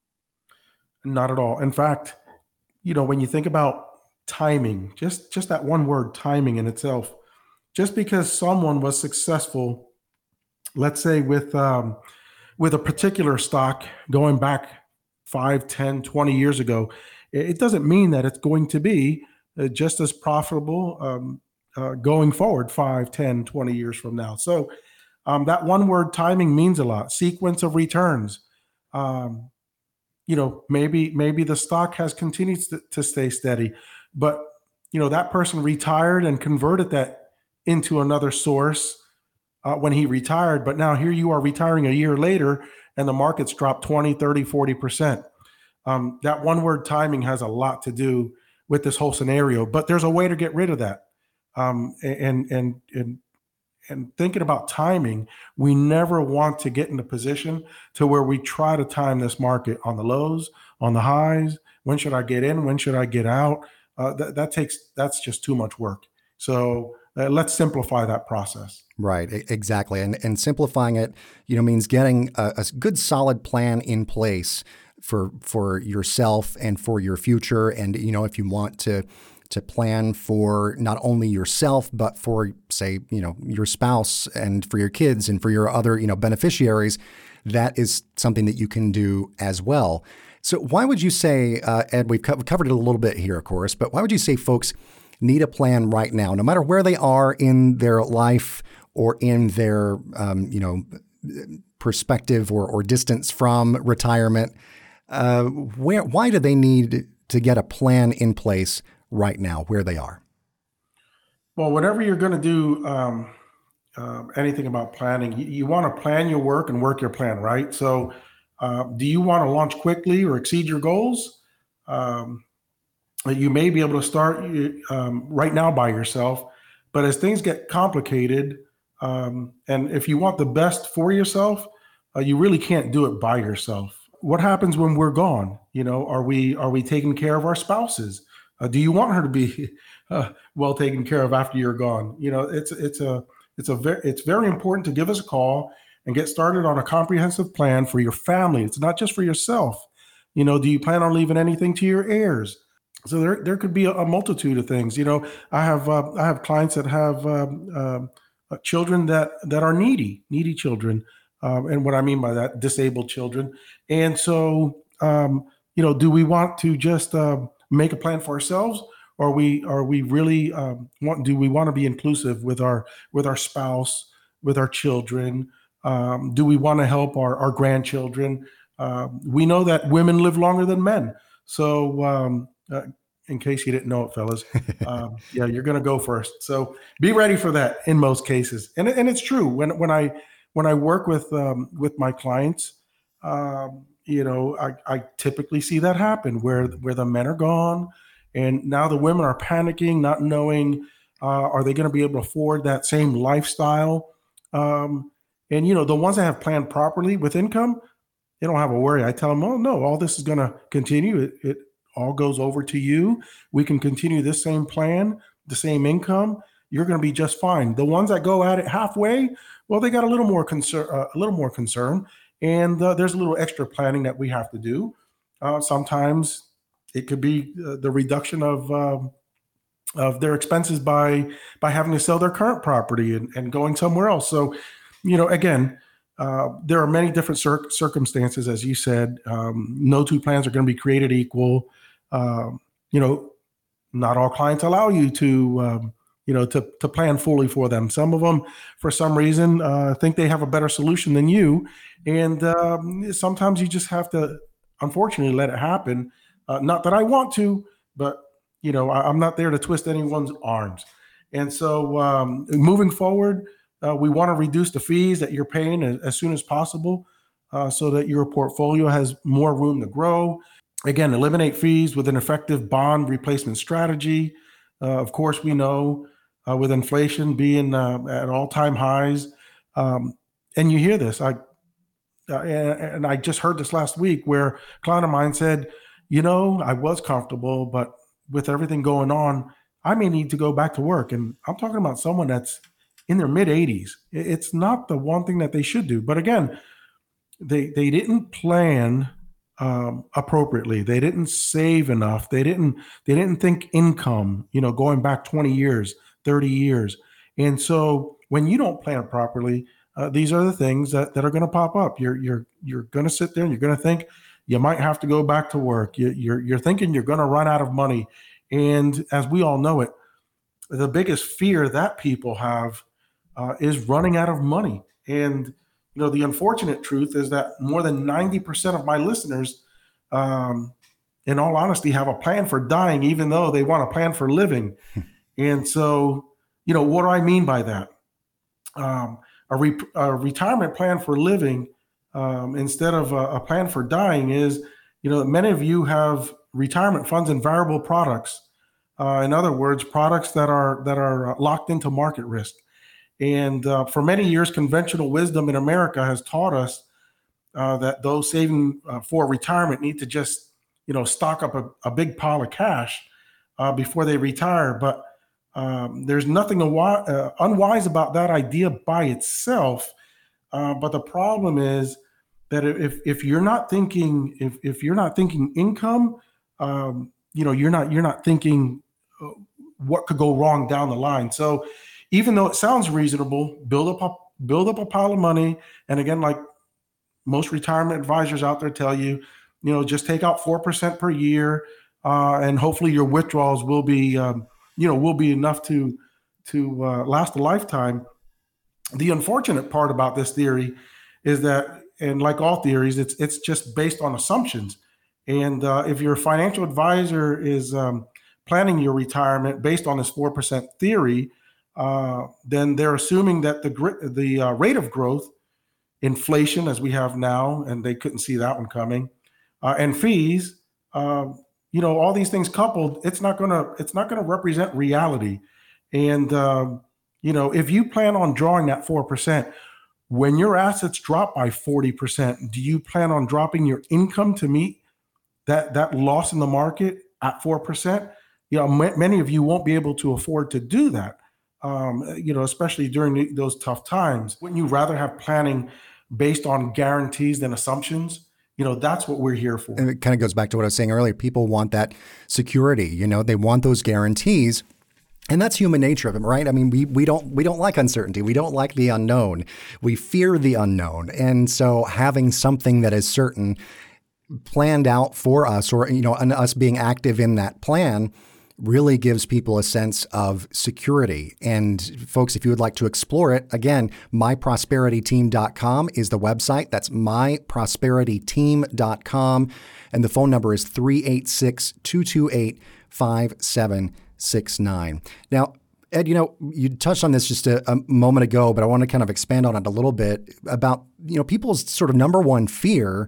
S3: Not at all. In fact, you know, when you think about timing, just just that one word, timing in itself, just because someone was successful, let's say with um, with a particular stock going back five, ten, twenty years ago, it doesn't mean that it's going to be uh, just as profitable um, uh, going forward five, ten, twenty years from now. So um, that one word timing means a lot. Sequence of returns. Um, you know, maybe maybe the stock has continued to, to stay steady, but you know, that person retired and converted that into another source uh, when he retired. But now here you are retiring a year later and the market's dropped twenty, thirty, forty percent. Um, that one word timing has a lot to do with this whole scenario, but there's a way to get rid of that. Um, and, and, and, and thinking about timing, we never want to get in a position to where we try to time this market on the lows, on the highs. When should I get in? When should I get out? Uh, that, that takes, that's just too much work. So uh, let's simplify that process.
S1: Right, exactly. And and simplifying it, you know, means getting a, a good solid plan in place for for yourself and for your future. And, you know, if you want to to plan for not only yourself, but for, say, you know, your spouse and for your kids and for your other, you know, beneficiaries, that is something that you can do as well. So why would you say, uh, Ed, we've co- covered it a little bit here, of course, but why would you say folks need a plan right now, no matter where they are in their life or in their, um, you know, perspective or, or distance from retirement? Uh, where, why do they need to get a plan in place right now where they are?
S3: Well, whatever you're going to do, um, uh, anything about planning, you, you want to plan your work and work your plan, right? So uh, do you want to launch quickly or exceed your goals? Um, you may be able to start um, right now by yourself, but as things get complicated, um, and if you want the best for yourself, uh, you really can't do it by yourself. What happens when we're gone? You know, are we are we taking care of our spouses? Uh, do you want her to be uh, well taken care of after you're gone? You know, it's it's a it's a very it's very important to give us a call and get started on a comprehensive plan for your family. It's not just for yourself. You know, do you plan on leaving anything to your heirs? So there there could be a, a multitude of things. You know, I have uh, I have clients that have um, uh, children that that are needy, needy children. Um, and what I mean by that, disabled children. And so, um, you know, do we want to just uh, make a plan for ourselves, or are we are we really um, want? Do we want to be inclusive with our with our spouse, with our children? Um, do we want to help our our grandchildren? Uh, we know that women live longer than men. So, um, uh, in case you didn't know it, fellas, um, yeah, you're going to go first. So be ready for that in most cases. And and it's true when when I. When I work with um, with my clients, um, you know, I, I typically see that happen where where the men are gone, and now the women are panicking, not knowing uh, are they going to be able to afford that same lifestyle. Um, and you know, the ones that have planned properly with income, they don't have a worry. I tell them, oh no, all this is going to continue. It, it all goes over to you. We can continue this same plan, the same income. You're going to be just fine. The ones that go at it halfway, well, they got a little more concern, uh, a little more concern, and uh, there's a little extra planning that we have to do. Uh, sometimes it could be uh, the reduction of um, of their expenses by by having to sell their current property and, and going somewhere else. So, you know, again, uh, there are many different cir- circumstances, as you said. Um, no two plans are going to be created equal. Um, you know, not all clients allow you to. Um, you know, to, to plan fully for them. Some of them, for some reason, uh, think they have a better solution than you. And um, sometimes you just have to, unfortunately, let it happen. Uh, not that I want to, but, you know, I, I'm not there to twist anyone's arms. And so um, moving forward, uh, we want to reduce the fees that you're paying as, as soon as possible uh, so that your portfolio has more room to grow. Again, eliminate fees with an effective bond replacement strategy. Uh, of course, we know uh, with inflation being uh, at all-time highs, um, and you hear this, I uh, and, and I just heard this last week where a client of mine said, you know, I was comfortable, but with everything going on, I may need to go back to work. And I'm talking about someone that's in their mid eighties. It's not the one thing that they should do. But again, they they didn't plan Um, appropriately. They didn't save enough. They didn't, they didn't think income, you know, going back twenty years, thirty years. And so when you don't plan properly, uh, these are the things that, that are going to pop up. You're, you're, you're going to sit there and you're going to think you might have to go back to work. You, you're, you're thinking you're going to run out of money. And as we all know it, the biggest fear that people have uh, is running out of money. And you know, the unfortunate truth is that more than ninety percent of my listeners, um, in all honesty, have a plan for dying, even though they want a plan for living. And so, you know, what do I mean by that? Um, a, re- a retirement plan for living um, instead of a, a plan for dying is, you know, many of you have retirement funds and variable products. Uh, in other words, products that are that are locked into market risk. And uh, for many years, conventional wisdom in America has taught us uh, that those saving uh, for retirement need to just, you know, stock up a, a big pile of cash uh, before they retire. But um, there's nothing awi- uh, unwise about that idea by itself. Uh, but the problem is that if if you're not thinking if if you're not thinking income, um, you know, you're not you're not thinking what could go wrong down the line. So even though it sounds reasonable, build up a build up a pile of money. And again, like most retirement advisors out there tell you, you know, just take out four percent per year, uh, and hopefully your withdrawals will be, um, you know, will be enough to to uh, last a lifetime. The unfortunate part about this theory is that, and like all theories, it's it's just based on assumptions. And uh, if your financial advisor is um, planning your retirement based on this four percent theory, uh, then they're assuming that the the uh, rate of growth, inflation as we have now, and they couldn't see that one coming, uh, and fees, uh, you know, all these things coupled, it's not gonna it's not gonna represent reality. And um, you know, if you plan on drawing that four percent, when your assets drop by forty percent, do you plan on dropping your income to meet that that loss in the market at four percent? You know, m- many of you won't be able to afford to do that. Um, you know, especially during the, those tough times. Wouldn't you rather have planning based on guarantees than assumptions? You know, that's what we're here for.
S1: And it kind of goes back to what I was saying earlier. People want that security. You know, they want those guarantees. And that's human nature of it, right? I mean, we we don't we don't like uncertainty. We don't like the unknown. We fear the unknown. And so having something that is certain planned out for us, or, you know, and us being active in that plan, really gives people a sense of security. And folks, if you would like to explore it, again, my prosperity team dot com is the website. That's my prosperity team dot com. And the phone number is three eight six, two two eight, five seven six nine. Now, Ed, you know, you touched on this just a, a moment ago, but I want to kind of expand on it a little bit about, you know, people's sort of number one fear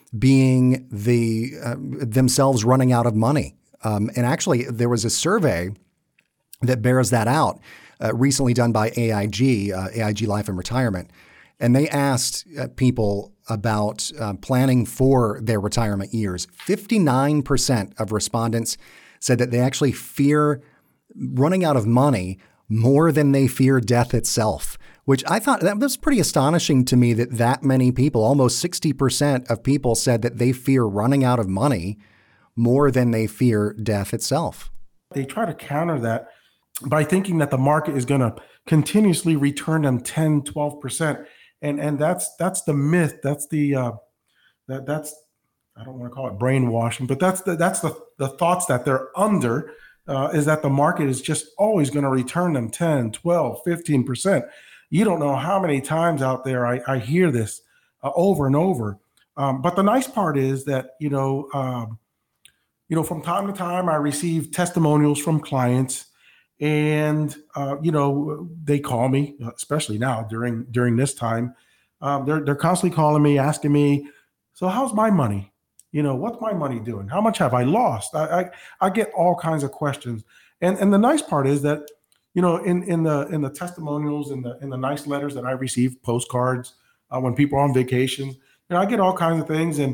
S1: being the uh, themselves running out of money. Um, and actually, there was a survey that bears that out, uh, recently done by A I G, uh, A I G Life and Retirement. And they asked uh, people about uh, planning for their retirement years. fifty-nine percent of respondents said that they actually fear running out of money more than they fear death itself, which I thought that was pretty astonishing to me, that that many people, almost sixty percent of people, said that they fear running out of money more than they fear death itself.
S3: They try to counter that by thinking that the market is going to continuously return them ten, twelve percent. And and that's that's the myth. That's the uh, that that's I don't want to call it brainwashing, but that's the that's the the thoughts that they're under, uh, is that the market is just always going to return them ten, twelve, fifteen percent. You don't know how many times out there I, I hear this uh, over and over. Um, but the nice part is that, you know, um, you know, from time to time, I receive testimonials from clients, and, uh, you know, they call me, especially now during during this time. Um, they're, they're constantly calling me, asking me, so how's my money? You know, what's my money doing? How much have I lost? I, I, I get all kinds of questions. And and the nice part is that, you know, in, in the in the testimonials and the in the nice letters that I receive, postcards, uh, when people are on vacation, you know, I get all kinds of things. And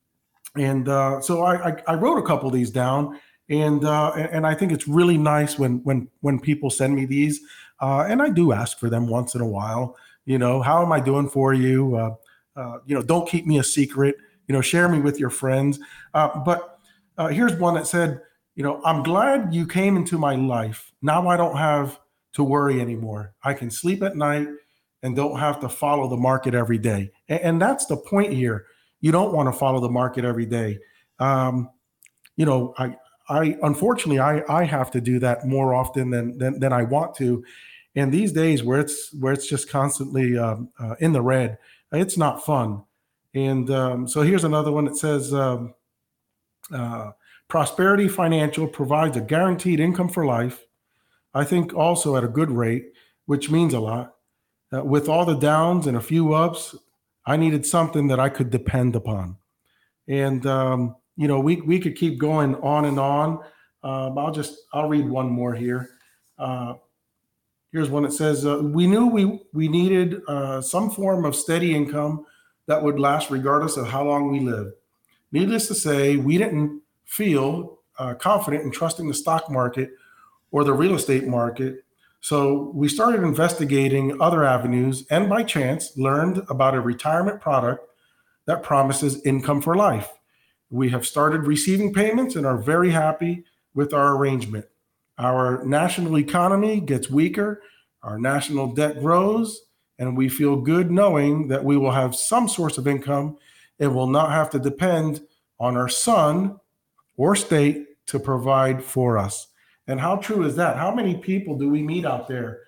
S3: And uh, so I, I, I wrote a couple of these down, and uh, and I think it's really nice when when when people send me these, uh, and I do ask for them once in a while. You know, how am I doing for you? Uh, uh, you know, don't keep me a secret. You know, share me with your friends. Uh, but uh, here's one that said, you know, I'm glad you came into my life. Now I don't have to worry anymore. I can sleep at night and don't have to follow the market every day. And, and that's the point here. You don't want to follow the market every day. Um, you know, I, I, unfortunately, I, I have to do that more often than, than, than I want to. And these days where it's, where it's just constantly um, uh, in the red, it's not fun. And um, so here's another one that says, um, uh, Prosperity Financial provides a guaranteed income for life. I think also at a good rate, which means a lot. Uh, with all the downs and a few ups, I needed something that I could depend upon. And, um, you know, we, we could keep going on and on. Um, I'll just, I'll read one more here. Uh, here's one that says, uh, we knew we, we needed uh, some form of steady income that would last regardless of how long we live. Needless to say, we didn't feel uh, confident in trusting the stock market or the real estate market. So we started investigating other avenues, and by chance learned about a retirement product that promises income for life. We have started receiving payments and are very happy with our arrangement. Our national economy gets weaker, our national debt grows, and we feel good knowing that we will have some source of income and will not have to depend on our son or state to provide for us. And how true is that? How many people do we meet out there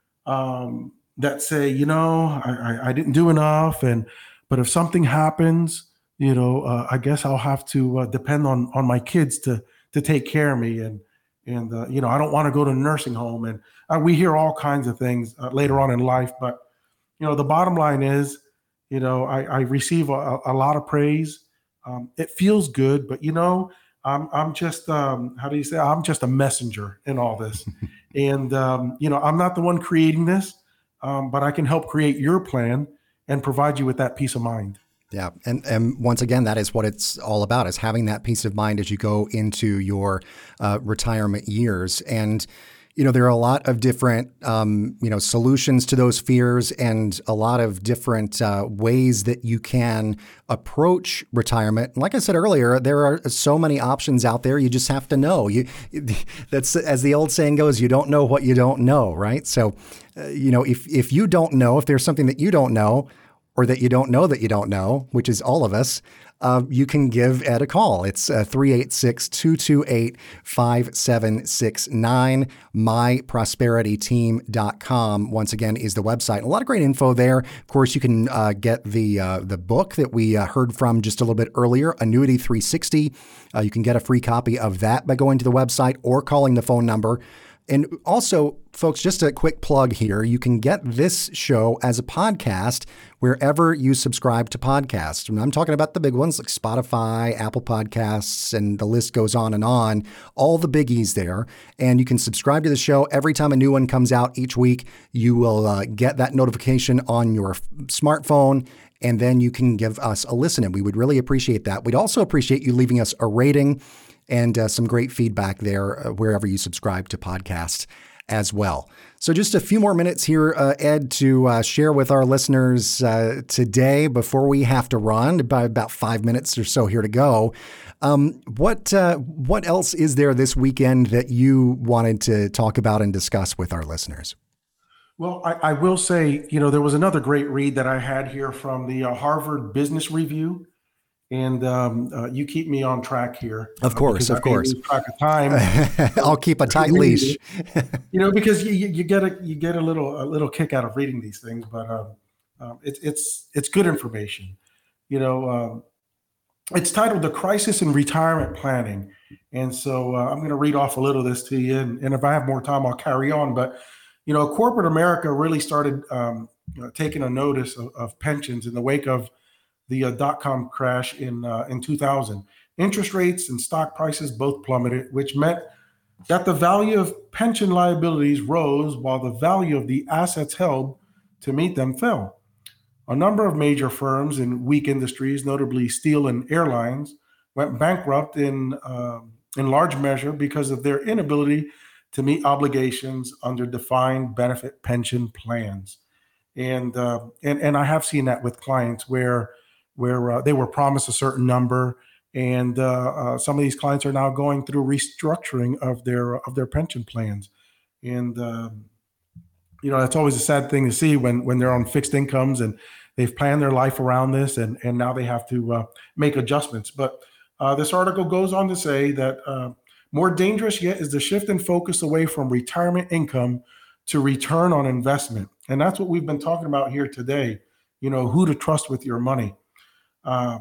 S3: um, that say, you know, I, I, I didn't do enough, and but if something happens, you know, uh, I guess I'll have to uh, depend on on my kids to to take care of me, and and uh, you know, I don't want to go to a nursing home, and uh, we hear all kinds of things uh, later on in life. But you know, the bottom line is, you know, I, I receive a, a lot of praise. Um, it feels good, but you know, I'm I'm just um, how do you say? I'm just a messenger in all this, and um, you know, I'm not the one creating this, um, but I can help create your plan and provide you with that peace of mind.
S1: Yeah. And, and once again, that is what it's all about, is having that peace of mind as you go into your uh, retirement years. And, you know, there are a lot of different, um, you know, solutions to those fears, and a lot of different uh, ways that you can approach retirement. Like I said earlier, there are so many options out there. You just have to know. You, that's, as the old saying goes, you don't know what you don't know, right? So, uh, you know, if if you don't know, if there's something that you don't know, or that you don't know that you don't know, which is all of us, uh, you can give Ed a call. It's uh, three eight six, two two eight, five seven six nine. my prosperity team dot com, once again, is the website. A lot of great info there. Of course, you can uh, get the uh, the book that we uh, heard from just a little bit earlier, Annuity three sixty. Uh, you can get a free copy of that by going to the website or calling the phone number. And also, folks, just a quick plug here. You can get this show as a podcast wherever you subscribe to podcasts. And I'm talking about the big ones like Spotify, Apple Podcasts, and the list goes on and on. All the biggies there. And you can subscribe to the show every time a new one comes out each week. You will uh, get that notification on your smartphone, and then you can give us a listen. And we would really appreciate that. We'd also appreciate you leaving us a rating and uh, some great feedback there uh, wherever you subscribe to podcasts as well. So just a few more minutes here, uh, Ed, to uh, share with our listeners uh, today before we have to run, by about five minutes or so here to go. Um, what uh, what else is there this weekend that you wanted to talk about and discuss with our listeners?
S3: Well, I, I will say, you know, there was another great read that I had here from the uh, Harvard Business Review. And um, uh, you keep me on track here.
S1: Of course,
S3: uh,
S1: of course.
S3: Lose track of time.
S1: I'll keep a tight leash.
S3: You know, because you, you get a you get a little a little kick out of reading these things, but um, um, it's it's it's good information. You know, um, it's titled "The Crisis in Retirement Planning," and so uh, I'm going to read off a little of this to you. And, and if I have more time, I'll carry on. But you know, corporate America really started um, you know, taking a notice of, of pensions in the wake of the uh, dot-com crash in uh, in two thousand. Interest rates and stock prices both plummeted, which meant that the value of pension liabilities rose while the value of the assets held to meet them fell. A number of major firms in weak industries, notably steel and airlines, went bankrupt in uh, in large measure because of their inability to meet obligations under defined benefit pension plans. And uh, and and I have seen that with clients where where uh, they were promised a certain number, and uh, uh, some of these clients are now going through restructuring of their of their pension plans. And um, you know, that's always a sad thing to see when when they're on fixed incomes and they've planned their life around this, and and now they have to uh, make adjustments. But uh, this article goes on to say that uh, more dangerous yet is the shift in focus away from retirement income to return on investment, and that's what we've been talking about here today. You know, who to trust with your money. Uh,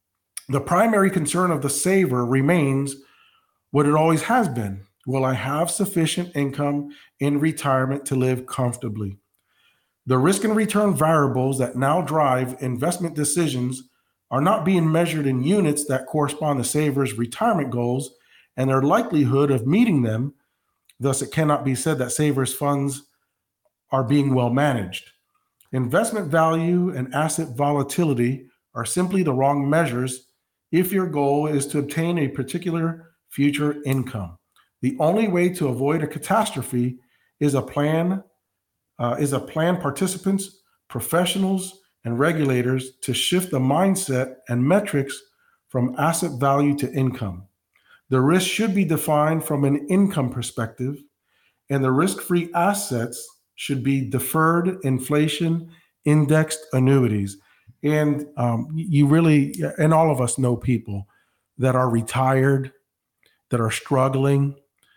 S3: the primary concern of the saver remains what it always has been. Will I have sufficient income in retirement to live comfortably? The risk and return variables that now drive investment decisions are not being measured in units that correspond to savers' retirement goals and their likelihood of meeting them. Thus, it cannot be said that savers' funds are being well managed. Investment value and asset volatility are simply the wrong measures if your goal is to obtain a particular future income. The only way to avoid a catastrophe is a plan, uh, is a plan participants, professionals, and regulators to shift the mindset and metrics from asset value to income. The risk should be defined from an income perspective, and the risk-free assets should be deferred inflation indexed annuities. And um, you really, and all of us know people that are retired, that are struggling.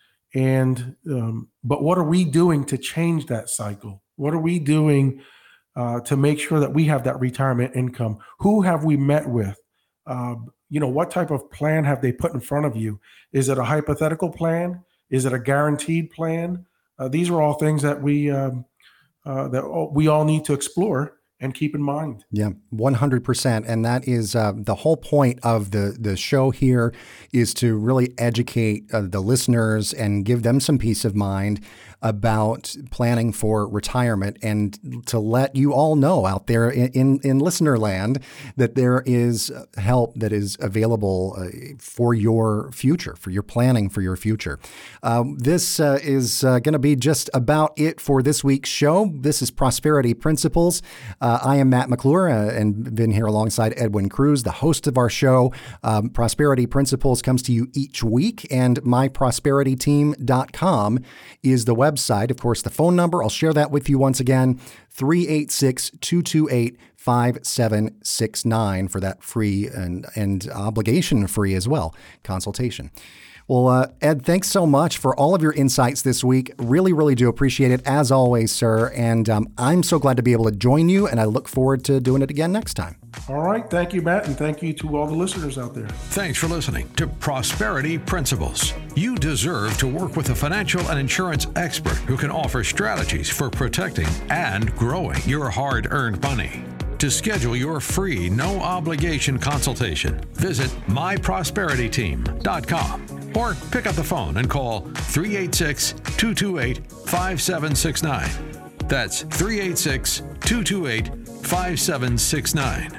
S3: And, um, but what are we doing to change that cycle? What are we doing uh, to make sure that we have that retirement income? Who have we met with? Uh, you know, what type of plan have they put in front of you? Is it a hypothetical plan? Is it a guaranteed plan? Uh, these are all things that we, um, uh, that we all need to explore and keep in mind.
S1: Yeah, one hundred percent. And that is uh, the whole point of the, the show here, is to really educate uh, the listeners and give them some peace of mind about planning for retirement, and to let you all know out there in, in, in listener land that there is help that is available uh, for your future, for your planning for your future. Um, this uh, is uh, going to be just about it for this week's show. This is Prosperity Principles. Uh, I am Matt McClure uh, and been here alongside Edwin Cruz, the host of our show. Um, Prosperity Principles comes to you each week, and my prosperity team dot com is the website. Website. Of course, the phone number, I'll share that with you once again, three eight six, two two eight, five seven six nine for that free and, and obligation-free as well consultation. Well, uh, Ed, thanks so much for all of your insights this week. Really, really do appreciate it, as always, sir. And um, I'm so glad to be able to join you, and I look forward to doing it again next time.
S3: All right. Thank you, Matt, and thank you to all the listeners out there.
S2: Thanks for listening to Prosperity Principles. You deserve to work with a financial and insurance expert who can offer strategies for protecting and growing your hard-earned money. To schedule your free, no-obligation consultation, visit my prosperity team dot com or pick up the phone and call three eight six, two two eight, five seven six nine. That's three eight six, two two eight, five seven six nine.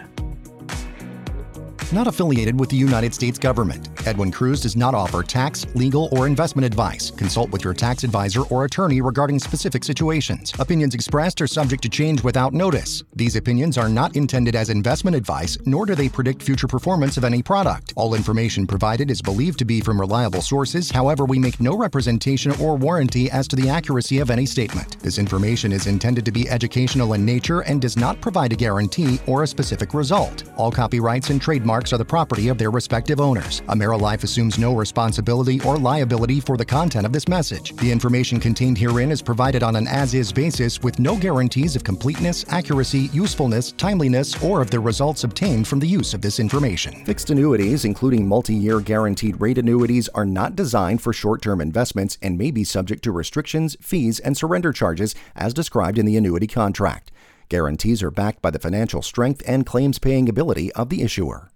S1: Not affiliated with the United States government. Edwin Cruz does not offer tax, legal, or investment advice. Consult with your tax advisor or attorney regarding specific situations. Opinions expressed are subject to change without notice. These opinions are not intended as investment advice, nor do they predict future performance of any product. All information provided is believed to be from reliable sources. However, we make no representation or warranty as to the accuracy of any statement. This information is intended to be educational in nature and does not provide a guarantee or a specific result. All copyrights and trademarks are the property of their respective owners. AmeriLife assumes no responsibility or liability for the content of this message. The information contained herein is provided on an as-is basis with no guarantees of completeness, accuracy, usefulness, timeliness, or of the results obtained from the use of this information. Fixed annuities, including multi-year guaranteed rate annuities, are not designed for short-term investments and may be subject to restrictions, fees, and surrender charges as described in the annuity contract. Guarantees are backed by the financial strength and claims-paying ability of the issuer.